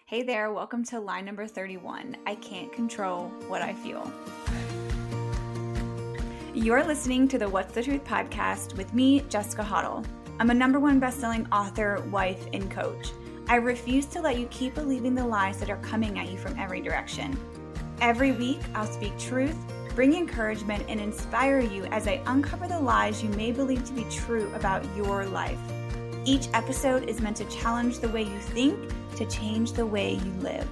Hey there, welcome to line number 31. I can't control what I feel. You're listening to the What's the Truth podcast with me, Jessica Hoddle. I'm a #1 best-selling author, wife, and coach. I refuse to let you keep believing the lies that are coming at you from every direction. Every week, I'll speak truth, bring encouragement, and inspire you as I uncover the lies you may believe to be true about your life. Each episode is meant to challenge the way you think, to change the way you live.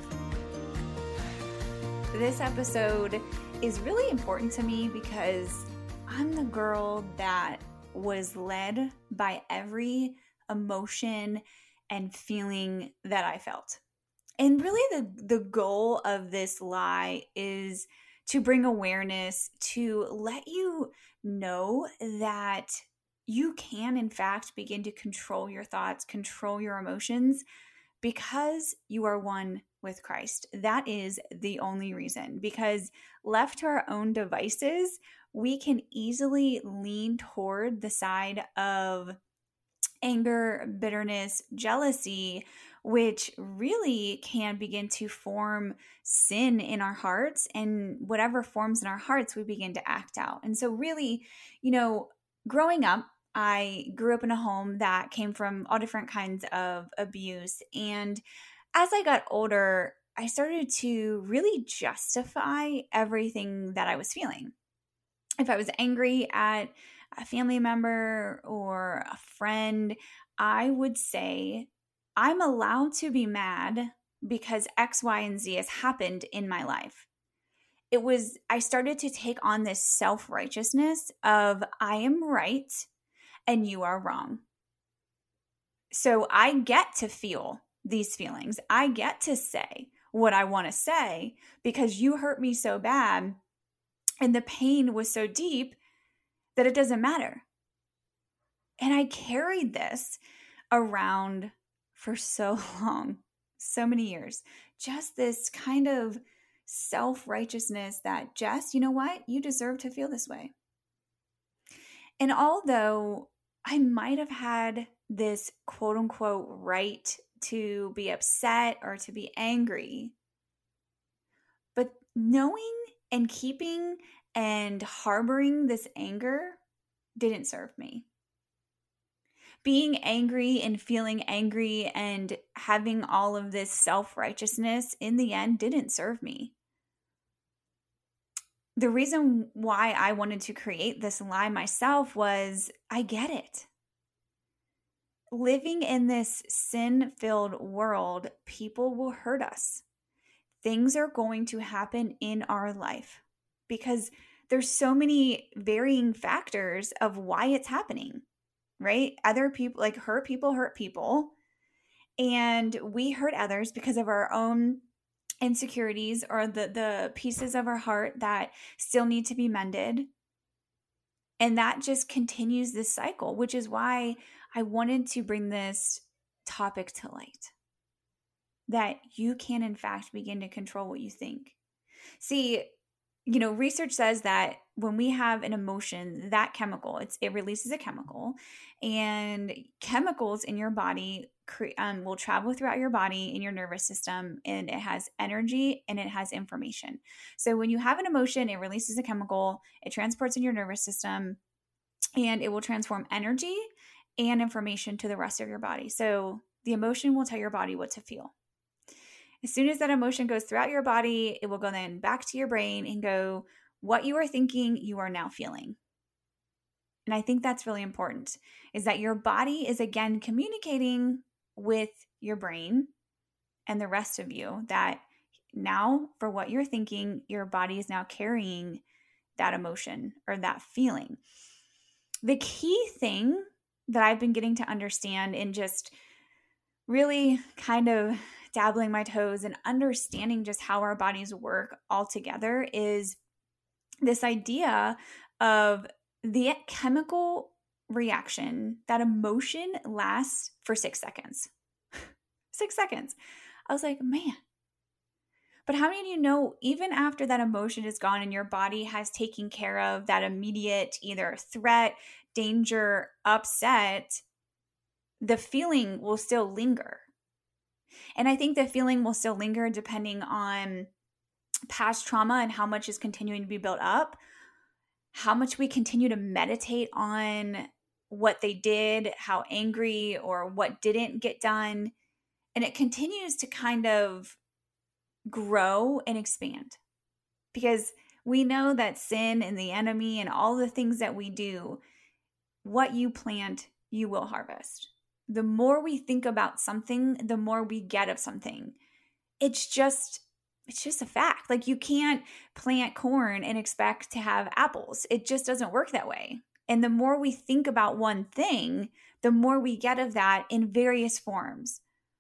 This episode is really important to me because I'm the girl that was led by every emotion and feeling that I felt. And really the goal of this lie is to bring awareness, to let you know that you can, in fact, begin to control your thoughts, control your emotions, because you are one with Christ. That is the only reason. Because left to our own devices, we can easily lean toward the side of anger, bitterness, jealousy, which really can begin to form sin in our hearts. And whatever forms in our hearts, we begin to act out. And so really, growing up, I grew up in a home that came from all different kinds of abuse. And as I got older, I started to really justify everything that I was feeling. If I was angry at a family member or a friend, I would say, I'm allowed to be mad because X, Y, and Z has happened in my life. I started to take on this self-righteousness of I am right and you are wrong. So I get to feel these feelings. I get to say what I want to say because you hurt me so bad and the pain was so deep that it doesn't matter. And I carried this around for so long, so many years. Just this kind of self-righteousness that, Jess, you know what? You deserve to feel this way. And although I might have had this quote unquote right to be upset or to be angry, but knowing and keeping and harboring this anger didn't serve me. Being angry and feeling angry and having all of this self-righteousness in the end didn't serve me. The reason why I wanted to create this lie myself was I get it. Living in this sin-filled world, people will hurt us. Things are going to happen in our life because there's so many varying factors of why it's happening, right? Other people, like hurt people, and we hurt others because of our own insecurities or the pieces of our heart that still need to be mended. And that just continues this cycle, which is why I wanted to bring this topic to light. That you can, in fact, begin to control what you think. See, research says that when we have an emotion, that chemical, it releases a chemical, and chemicals in your body will travel throughout your body in your nervous system, and it has energy and it has information. So when you have an emotion, it releases a chemical, it transports in your nervous system, and it will transform energy and information to the rest of your body. So the emotion will tell your body what to feel. As soon as that emotion goes throughout your body, it will go then back to your brain and go, what you are thinking, you are now feeling. And I think that's really important, is that your body is again communicating with your brain and the rest of you that now for what you're thinking, your body is now carrying that emotion or that feeling. The key thing that I've been getting to understand in just really kind of dabbling my toes and understanding just how our bodies work all together is this idea of the chemical reaction. That emotion lasts for 6 seconds. 6 seconds. I was like, man. But how many of you know, even after that emotion is gone and your body has taken care of that immediate either threat, danger, upset, the feeling will still linger. And I think the feeling will still linger depending on past trauma and how much is continuing to be built up, how much we continue to meditate on what they did, how angry or what didn't get done. And it continues to kind of grow and expand because we know that sin and the enemy and all the things that we do, what you plant, you will harvest. The more we think about something, the more we get of something. It's just a fact. Like, you can't plant corn and expect to have apples. It just doesn't work that way. And the more we think about one thing, the more we get of that in various forms.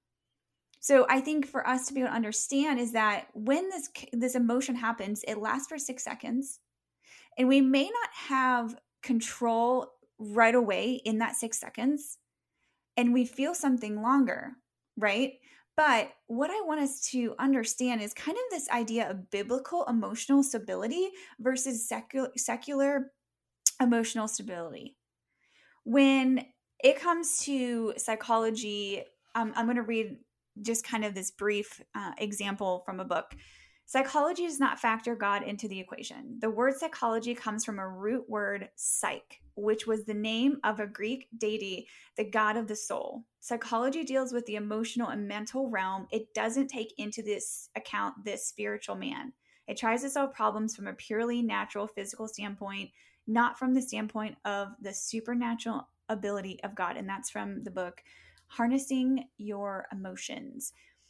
So I think for us to be able to understand is that when this emotion happens, it lasts for 6 seconds. And we may not have control right away in that 6 seconds. And we feel something longer, right? But what I want us to understand is kind of this idea of biblical emotional stability versus secular emotional stability. When it comes to psychology, I'm going to read just kind of this brief example from a book. Psychology does not factor God into the equation. The word psychology comes from a root word psyche, which was the name of a Greek deity, the god of the soul. Psychology deals with the emotional and mental realm. It doesn't take into this account this spiritual man. It tries to solve problems from a purely natural physical standpoint, not from the standpoint of the supernatural ability of God. And that's from the book, Harnessing Your Emotions.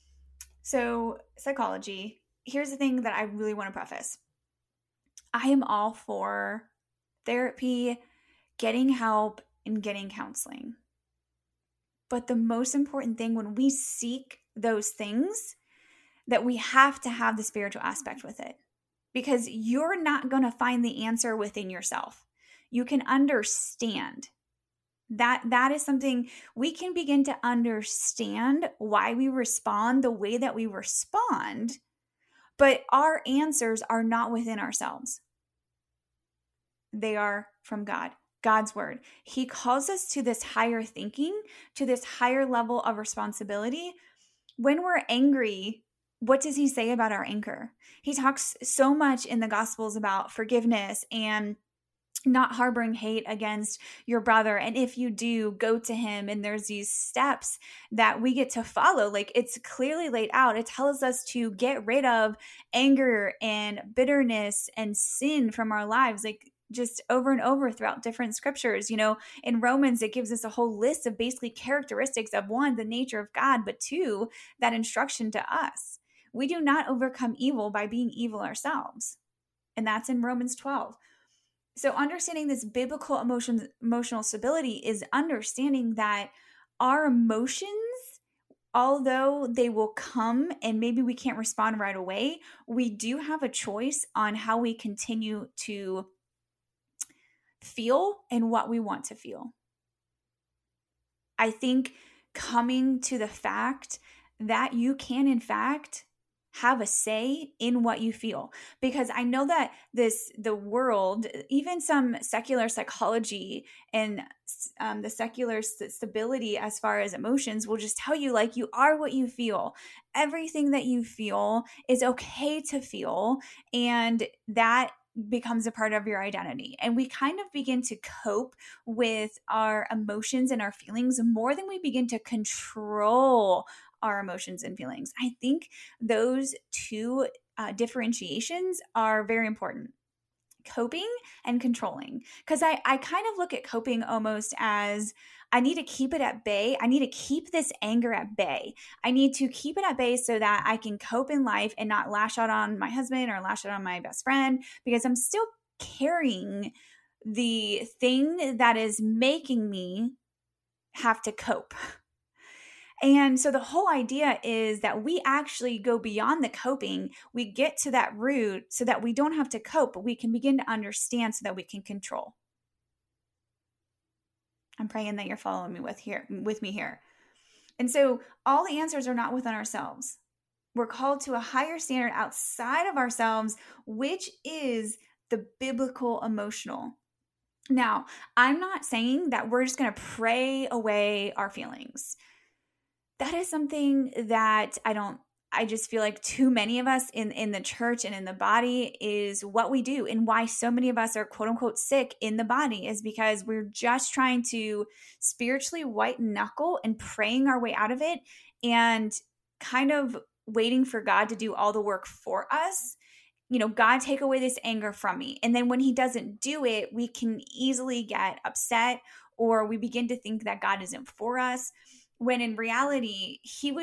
So psychology, here's the thing that I really want to preface. I am all for therapy, getting help, and getting counseling. But the most important thing when we seek those things, that we have to have the spiritual aspect with it. Because you're not going to find the answer within yourself. You can understand. That is something we can begin to understand why we respond the way that we respond, but our answers are not within ourselves. They are from God, God's word. He calls us to this higher thinking, to this higher level of responsibility. When we're angry, what does he say about our anger? He talks so much in the Gospels about forgiveness and not harboring hate against your brother. And if you do, go to him. And there's these steps that we get to follow. Like, it's clearly laid out. It tells us to get rid of anger and bitterness and sin from our lives. Like, just over and over throughout different scriptures. You know, in Romans, it gives us a whole list of basically characteristics of, one, the nature of God, but two, that instruction to us. We do not overcome evil by being evil ourselves. And that's in Romans 12. So understanding this biblical emotional stability is understanding that our emotions, although they will come and maybe we can't respond right away, we do have a choice on how we continue to feel and what we want to feel. I think coming to the fact that you can, in fact, have a say in what you feel. Because I know that the world, even some secular psychology and the secular stability as far as emotions will just tell you, like, you are what you feel. Everything that you feel is okay to feel. And that becomes a part of your identity. And we kind of begin to cope with our emotions and our feelings more than we begin to control our emotions and feelings. I think those two differentiations are very important. Coping and controlling. Because I kind of look at coping almost as, I need to keep it at bay. I need to keep this anger at bay. I need to keep it at bay so that I can cope in life and not lash out on my husband or lash out on my best friend, because I'm still carrying the thing that is making me have to cope. And so the whole idea is that we actually go beyond the coping. We get to that root so that we don't have to cope, but we can begin to understand so that we can control. I'm praying that you're following me with me here. And so all the answers are not within ourselves. We're called to a higher standard outside of ourselves, which is the biblical emotional. Now, I'm not saying that we're just going to pray away our feelings. that is something that I just feel like too many of us in the church and in the body is what we do, and why so many of us are quote unquote sick in the body is because we're just trying to spiritually white knuckle and praying our way out of it, and kind of waiting for God to do all the work for us. God, take away this anger from me. And then when he doesn't do it, we can easily get upset, or we begin to think that God isn't for us, when in reality,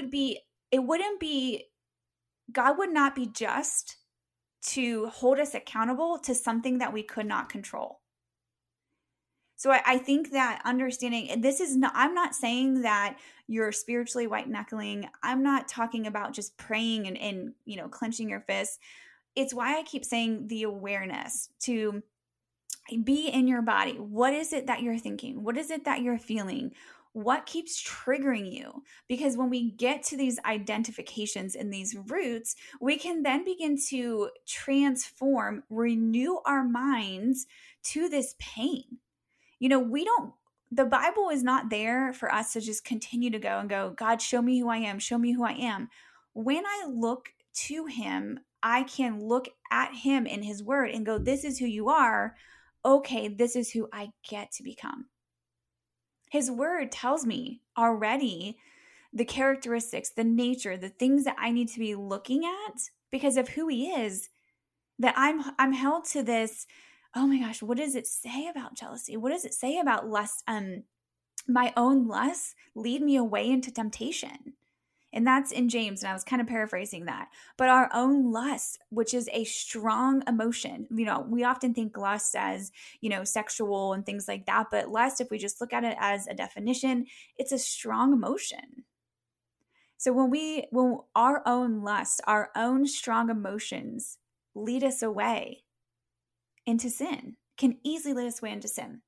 God would not be just to hold us accountable to something that we could not control. So I think that understanding, and I'm not saying that you're spiritually white knuckling. I'm not talking about just praying and clenching your fists. It's why I keep saying the awareness to be in your body. What is it that you're thinking? What is it that you're feeling? What keeps triggering you? Because when we get to these identifications and these roots, we can then begin to transform, renew our minds to this pain. The Bible is not there for us to just continue to go and go, God, show me who I am. Show me who I am. When I look to him, I can look at him in his word and go, this is who you are. Okay, this is who I get to become. His word tells me already the characteristics, the nature, the things that I need to be looking at because of who he is, that I'm held to this. Oh my gosh, what does it say about jealousy? What does it say about lust? My own lusts lead me away into temptation. And that's in James, and I was kind of paraphrasing that. But our own lust, which is a strong emotion, we often think lust as, sexual and things like that. But lust, if we just look at it as a definition, it's a strong emotion. So when our own lust, our own strong emotions lead us away into sin, can easily lead us away into sin.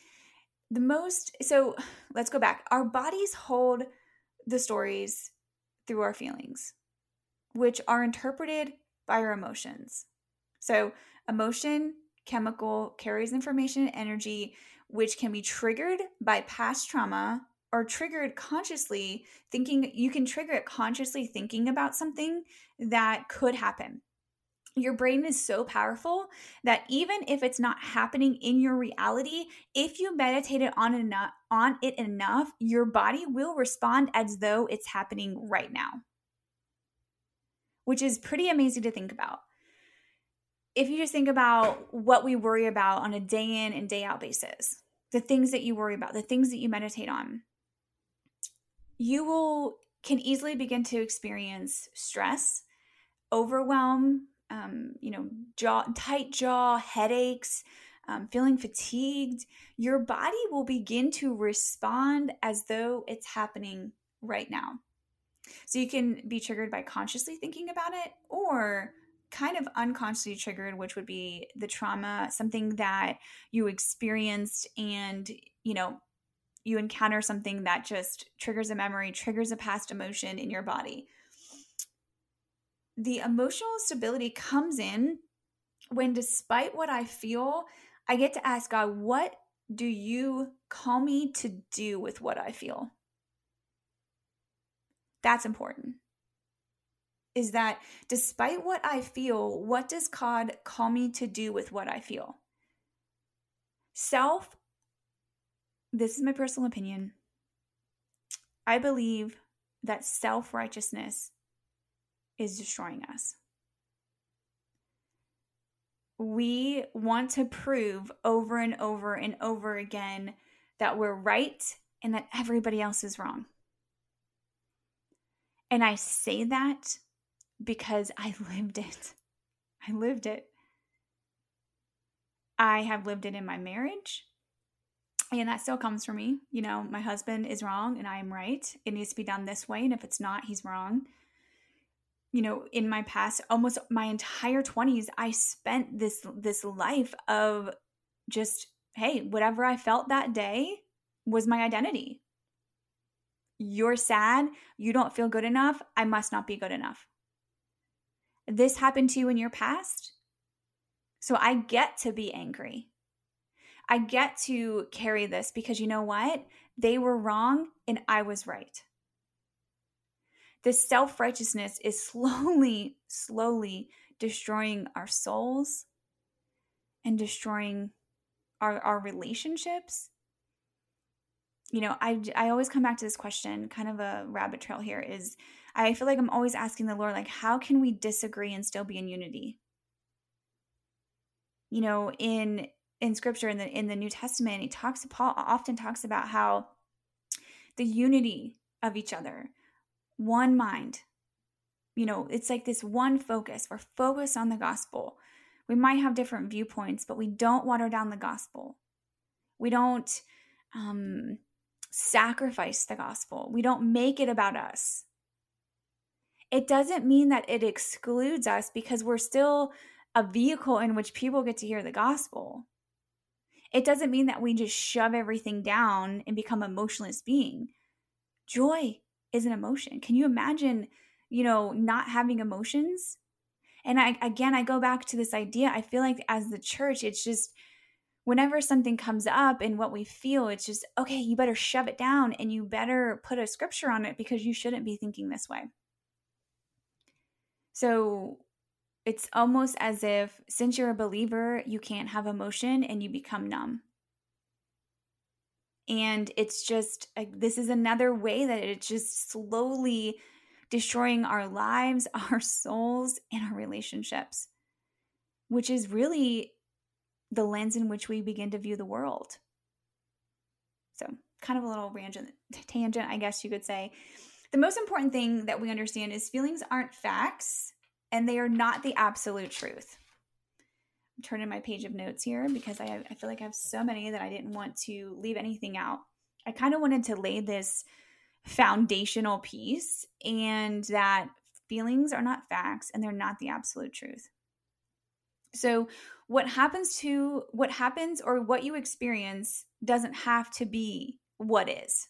So let's go back. Our bodies hold the stories through our feelings, which are interpreted by our emotions. So emotion, chemical, carries information and energy, which can be triggered by past trauma or triggered consciously thinking. You can trigger it consciously thinking about something that could happen. Your brain is so powerful that even if it's not happening in your reality, if you meditate on it enough, your body will respond as though it's happening right now, which is pretty amazing to think about. If you just think about what we worry about on a day in and day out basis, the things that you worry about, the things that you meditate on, can easily begin to experience stress, overwhelm, tight jaw, headaches, feeling fatigued. Your body will begin to respond as though it's happening right now. So you can be triggered by consciously thinking about it, or kind of unconsciously triggered, which would be the trauma, something that you experienced, and you encounter something that just triggers a memory, triggers a past emotion in your body. The emotional stability comes in when, despite what I feel, I get to ask God, what do you call me to do with what I feel? That's important. Is that despite what I feel, what does God call me to do with what I feel? This is my personal opinion. I believe that self-righteousness is destroying us. We want to prove over and over and over again that we're right and that everybody else is wrong. And I say that because I lived it. I lived it. I have lived it in my marriage, and that still comes from me. My husband is wrong and I am right. It needs to be done this way, and if it's not, he's wrong. In my past, almost my entire 20s, I spent this life of just, hey, whatever I felt that day was my identity. You're sad, you don't feel good enough, I must not be good enough. This happened to you in your past, so I get to be angry. I get to carry this because you know what? They were wrong and I was right. This self-righteousness is slowly destroying our souls and destroying our relationships. I always come back to this question, kind of a rabbit trail here, is I feel like I'm always asking the Lord, like, how can we disagree and still be in unity? In scripture, in the New Testament, Paul often talks about how the unity of each other, one mind, it's like this one focus. We're focused on the gospel. We might have different viewpoints, but we don't water down the gospel. We don't sacrifice the gospel. We don't make it about us. It doesn't mean that it excludes us, because we're still a vehicle in which people get to hear the gospel. It doesn't mean that we just shove everything down and become an emotionless being. Joy is an emotion. Can you imagine, not having emotions? And I go back to this idea. I feel like as the church, it's just whenever something comes up and what we feel, it's just, okay, you better shove it down and you better put a scripture on it, because you shouldn't be thinking this way. So it's almost as if, since you're a believer, you can't have emotion and you become numb. And it's just, this is another way that it's just slowly destroying our lives, our souls, and our relationships, which is really the lens in which we begin to view the world. So kind of a little tangent, I guess you could say. The most important thing that we understand is feelings aren't facts, and they are not the absolute truth. I'm turning my page of notes here because I feel like I have so many that I didn't want to leave anything out. I kind of wanted to lay this foundational piece, and that feelings are not facts and they're not the absolute truth. So what happens or what you experience doesn't have to be what is.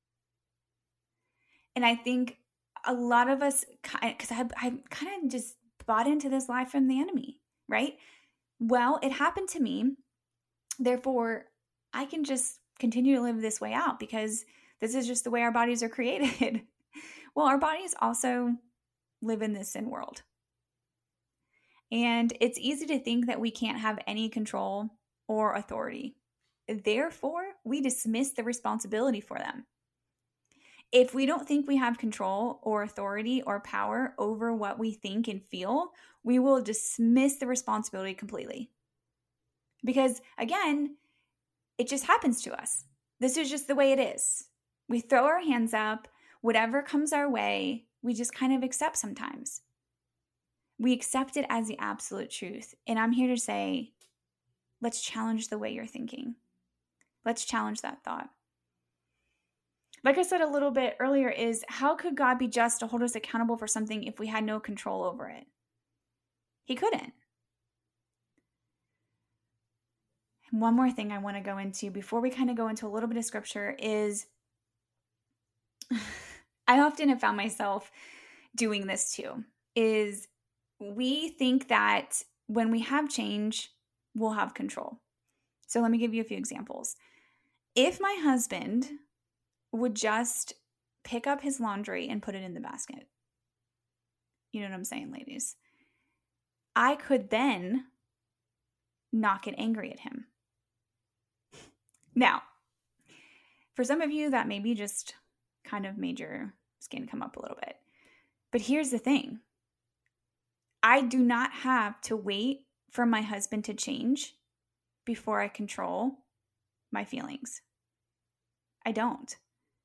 And I think a lot of us, because I kind of just bought into this lie from the enemy, right? Well, it happened to me, therefore I can just continue to live this way out, because this is just the way our bodies are created. Well, our bodies also live in this sin world. And it's easy to think that we can't have any control or authority. Therefore, we dismiss the responsibility for them. If we don't think we have control or authority or power over what we think and feel, we will dismiss the responsibility completely. Because again, it just happens to us. This is just the way it is. We throw our hands up, whatever comes our way, we just kind of accept sometimes. We accept it as the absolute truth. And I'm here to say, let's challenge the way you're thinking. Let's challenge that thought. Like I said a little bit earlier, is how could God be just to hold us accountable for something if we had no control over it? He couldn't. And one more thing I want to go into before we kind of go into a little bit of scripture is I often have found myself doing this too, is we think that when we have change, we'll have control. So let me give you a few examples. If my husband would just pick up his laundry and put it in the basket, you know what I'm saying, ladies? I could then not get angry at him. Now, for some of you, that maybe just kind of made your skin come up a little bit. But here's the thing. I do not have to wait for my husband to change before I control my feelings. I don't.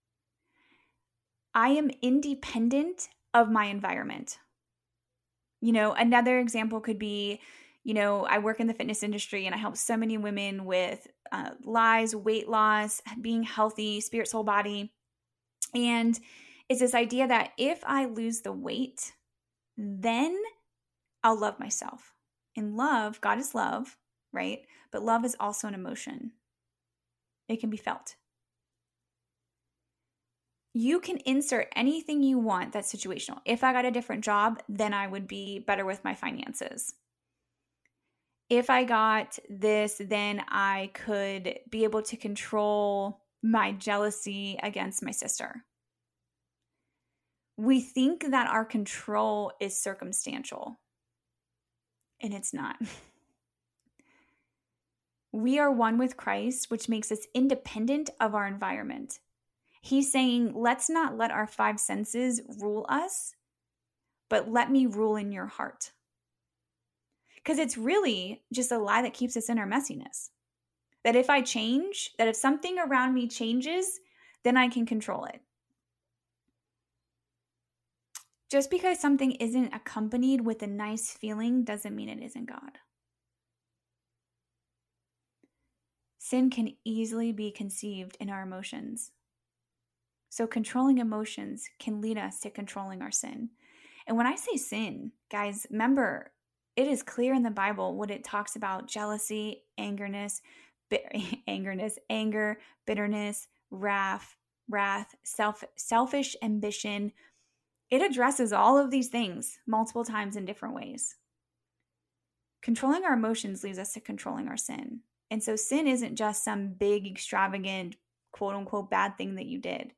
I am independent of my environment. Another example could be, I work in the fitness industry and I help so many women with lies, weight loss, being healthy, spirit, soul, body. And it's this idea that if I lose the weight, then I'll love myself. And love, God is love, right? But love is also an emotion. It can be felt. You can insert anything you want that's situational. If I got a different job, then I would be better with my finances. If I got this, then I could be able to control my jealousy against my sister. We think that our control is circumstantial, and it's not. We are one with Christ, which makes us independent of our environment. He's saying, let's not let our five senses rule us, but let me rule in your heart. Because it's really just a lie that keeps us in our messiness. That if I change, that if something around me changes, then I can control it. Just because something isn't accompanied with a nice feeling doesn't mean it isn't God. Sin can easily be conceived in our emotions. So controlling emotions can lead us to controlling our sin. And when I say sin, guys, remember, it is clear in the Bible what it talks about: jealousy, anger, bitterness, wrath, selfish ambition. It addresses all of these things multiple times in different ways. Controlling our emotions leads us to controlling our sin. And so sin isn't just some big, extravagant, quote unquote, bad thing that you did.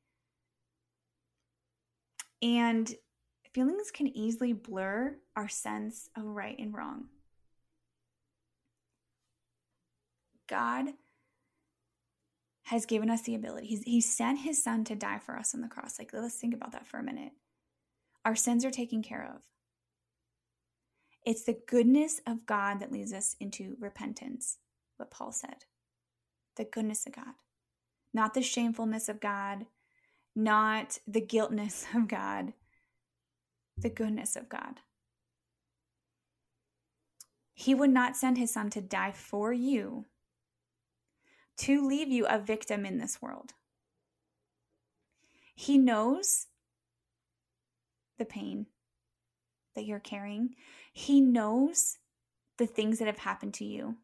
And feelings can easily blur our sense of right and wrong. God has given us the ability. He sent his son to die for us on the cross. Like, let's think about that for a minute. Our sins are taken care of. It's the goodness of God that leads us into repentance, what Paul said. The goodness of God. Not the shamefulness of God, not the guiltness of God, the goodness of God. He would not send his son to die for you, to leave you a victim in this world. He knows the pain that you're carrying. He knows the things that have happened to you.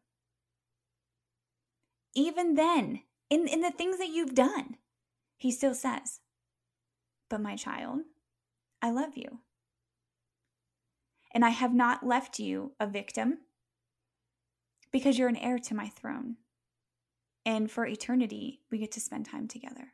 Even then, in the things that you've done, he still says, but my child, I love you. And I have not left you a victim, because you're an heir to my throne. And for eternity, we get to spend time together.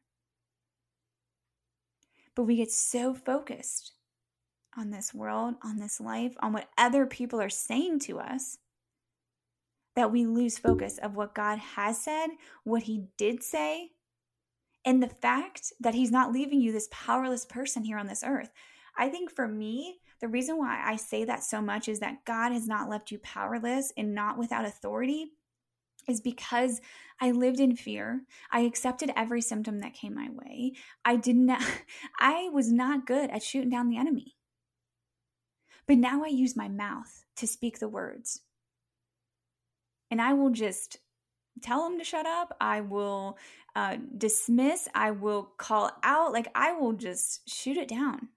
But we get so focused on this world, on this life, on what other people are saying to us, that we lose focus of what God has said, what he did say, and the fact that he's not leaving you this powerless person here on this earth. I think for me, the reason why I say that so much is that God has not left you powerless and not without authority is because I lived in fear. I accepted every symptom that came my way. I was not good at shooting down the enemy. But now I use my mouth to speak the words. And I will just tell him to shut up. I will dismiss. I will call out. Like, I will just shoot it down.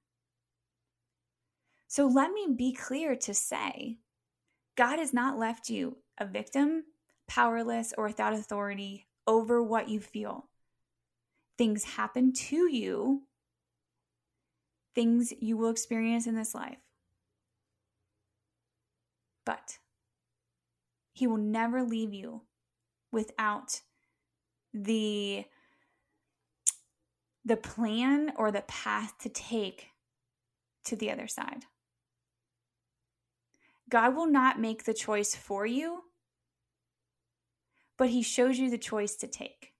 So let me be clear to say, God has not left you a victim, powerless, or without authority over what you feel. Things happen to you. Things you will experience in this life. But he will never leave you without the plan or the path to take to the other side. God will not make the choice for you, but he shows you the choice to take.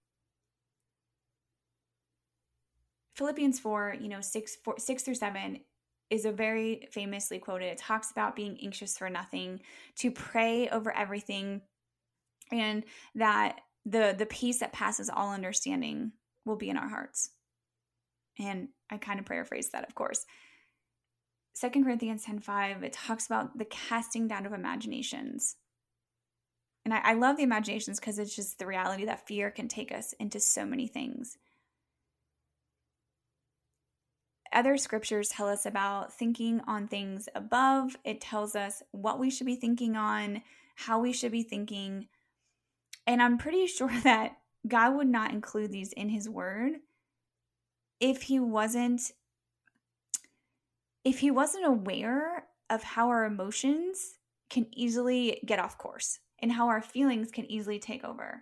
Philippians 4, 6 through 7 is a very famously quoted. It talks about being anxious for nothing, to pray over everything, and that the peace that passes all understanding will be in our hearts. And I kind of paraphrase that, of course. 2 Corinthians 10:5, it talks about the casting down of imaginations. And I love the imaginations because it's just the reality that fear can take us into so many things. Other scriptures tell us about thinking on things above. It tells us what we should be thinking on, how we should be thinking. And I'm pretty sure that God would not include these in his word if he wasn't aware of how our emotions can easily get off course and how our feelings can easily take over.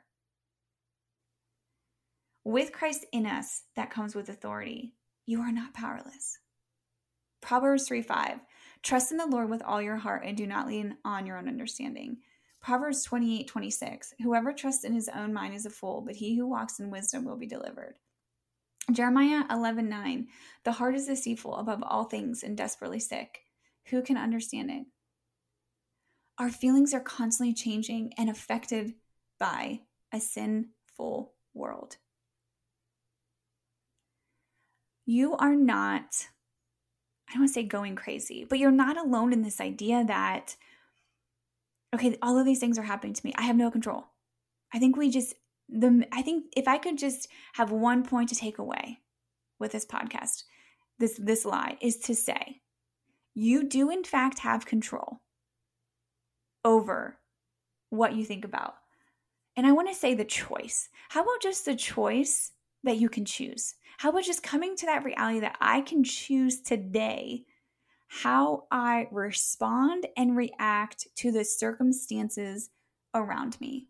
With Christ in us, that comes with authority. You are not powerless. Proverbs 3:5. Trust in the Lord with all your heart and do not lean on your own understanding. Proverbs 28:26. Whoever trusts in his own mind is a fool, but he who walks in wisdom will be delivered. Jeremiah 11:9. The heart is deceitful above all things and desperately sick. Who can understand it? Our feelings are constantly changing and affected by a sinful world. You are not, I don't want to say going crazy, but you're not alone in this idea that, okay, all of these things are happening to me. I have no control. I think if I could just have one point to take away with this podcast, this lie is to say, you do in fact have control over what you think about. And I want to say the choice. How about just the choice that you can choose? How about just coming to that reality that I can choose today how I respond and react to the circumstances around me?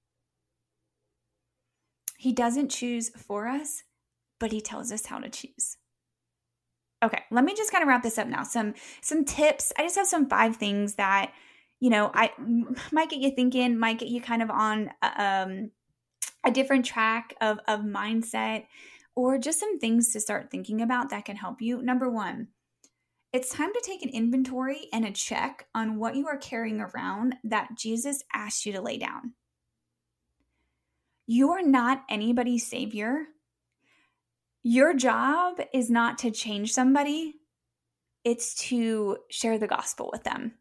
He doesn't choose for us, but he tells us how to choose. Okay, let me just kind of wrap this up now. Some tips. I just have some 5 things that, I might get you thinking, might get you kind of on a different track of mindset, or just some things to start thinking about that can help you. Number 1, it's time to take an inventory and a check on what you are carrying around that Jesus asked you to lay down. You are not anybody's savior. Your job is not to change somebody. It's to share the gospel with them.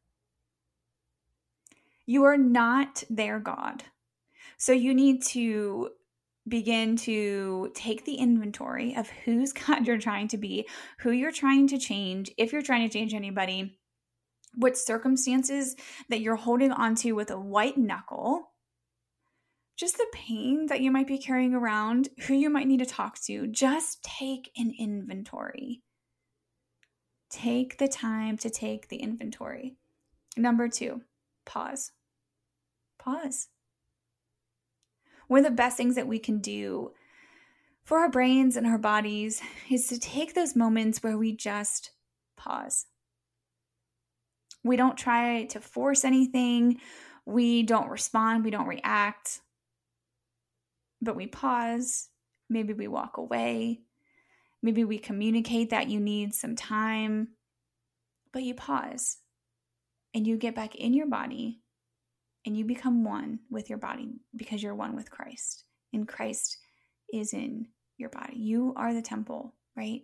You are not their God. So you need to begin to take the inventory of whose God you're trying to be, who you're trying to change, if you're trying to change anybody, what circumstances that you're holding onto with a white knuckle, just the pain that you might be carrying around, who you might need to talk to. Just take an inventory. Take the time to take the inventory. Number 2, pause. Pause. One of the best things that we can do for our brains and our bodies is to take those moments where we just pause. We don't try to force anything. We don't respond. We don't react. But we pause. Maybe we walk away. Maybe we communicate that you need some time. But you pause. And you get back in your body. And you become one with your body because you're one with Christ. And Christ is in your body. You are the temple, right?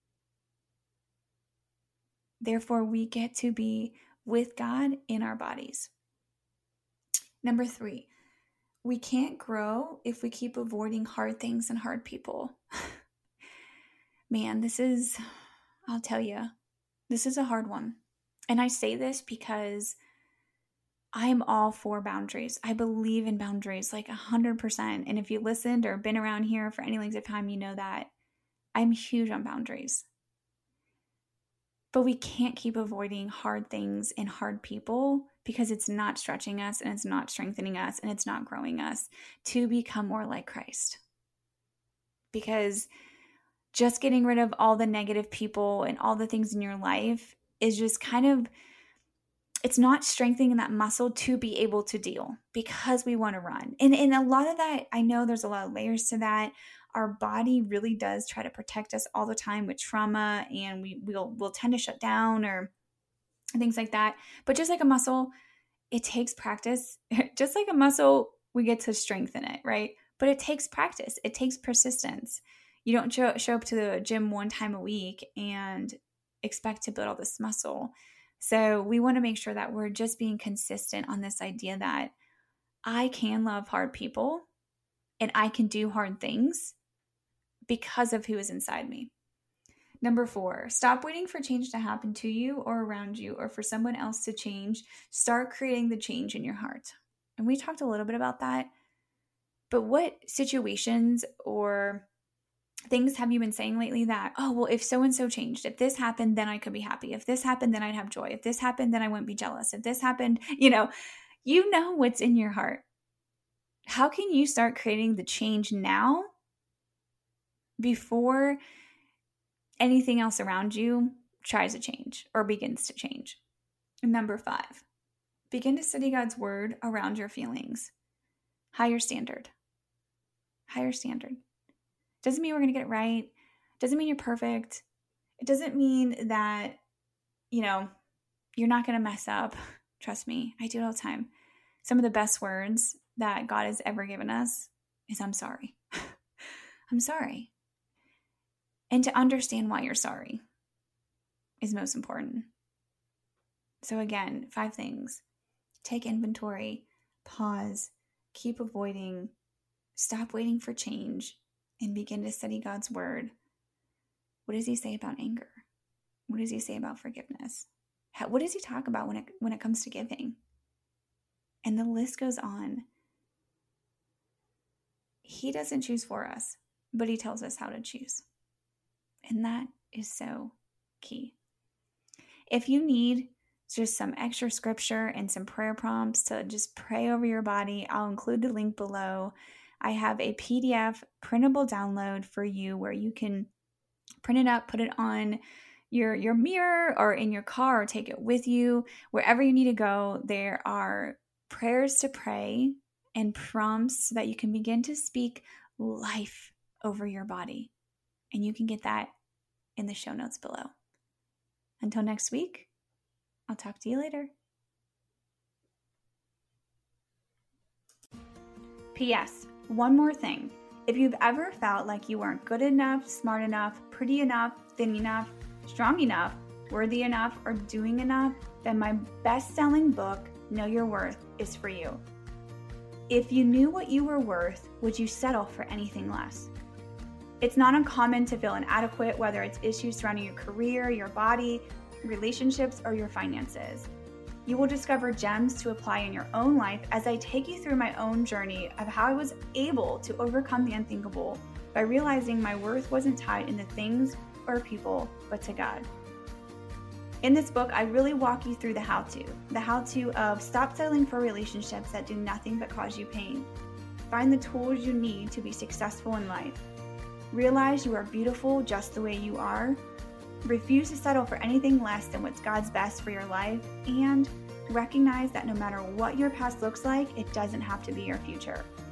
Therefore, we get to be with God in our bodies. Number 3, we can't grow if we keep avoiding hard things and hard people. Man, I'll tell you, this is a hard one. And I say this because I'm all for boundaries. I believe in boundaries like 100%. And if you listened or been around here for any length of time, you know that I'm huge on boundaries. But we can't keep avoiding hard things and hard people because it's not stretching us and it's not strengthening us and it's not growing us to become more like Christ. Because just getting rid of all the negative people and all the things in your life is just kind of, it's not strengthening that muscle to be able to deal because we want to run. And a lot of that, I know there's a lot of layers to that. Our body really does try to protect us all the time with trauma, and we'll tend to shut down or things like that. But just like a muscle, it takes practice. Just like a muscle, we get to strengthen it, right? But it takes practice. It takes persistence. You don't show up to the gym one time a week and expect to build all this muscle. So we want to make sure that we're just being consistent on this idea that I can love hard people and I can do hard things because of who is inside me. Number 4, stop waiting for change to happen to you or around you or for someone else to change. Start creating the change in your heart. And we talked a little bit about that. But what situations or things have you been saying lately that, oh, well, if so-and-so changed, if this happened, then I could be happy. If this happened, then I'd have joy. If this happened, then I wouldn't be jealous. If this happened, you know what's in your heart. How can you start creating the change now before anything else around you tries to change or begins to change. And number 5, begin to study God's word around your feelings. Higher standard. Higher standard. Doesn't mean we're going to get it right. Doesn't mean you're perfect. It doesn't mean that, you're not going to mess up. Trust me, I do it all the time. Some of the best words that God has ever given us is I'm sorry. I'm sorry. And to understand why you're sorry is most important. So again, 5 things. Take inventory, pause, keep avoiding, stop waiting for change, and begin to study God's word. What does he say about anger? What does he say about forgiveness? What does he talk about when it comes to giving? And the list goes on. He doesn't choose for us, but he tells us how to choose. And that is so key. If you need just some extra scripture and some prayer prompts to just pray over your body, I'll include the link below. I have a PDF printable download for you where you can print it up, put it on your mirror or in your car, or take it with you. Wherever you need to go, there are prayers to pray and prompts so that you can begin to speak life over your body. And you can get that in the show notes below. Until next week, I'll talk to you later. P.S. One more thing. If you've ever felt like you weren't good enough, smart enough, pretty enough, thin enough, strong enough, worthy enough, or doing enough, then my best-selling book, Know Your Worth, is for you. If you knew what you were worth, would you settle for anything less? It's not uncommon to feel inadequate, whether it's issues surrounding your career, your body, relationships, or your finances. You will discover gems to apply in your own life as I take you through my own journey of how I was able to overcome the unthinkable by realizing my worth wasn't tied in the things or people, but to God. In this book, I really walk you through the how-to of stop settling for relationships that do nothing but cause you pain. Find the tools you need to be successful in life. Realize you are beautiful just the way you are. Refuse to settle for anything less than what's God's best for your life, and recognize that no matter what your past looks like, it doesn't have to be your future.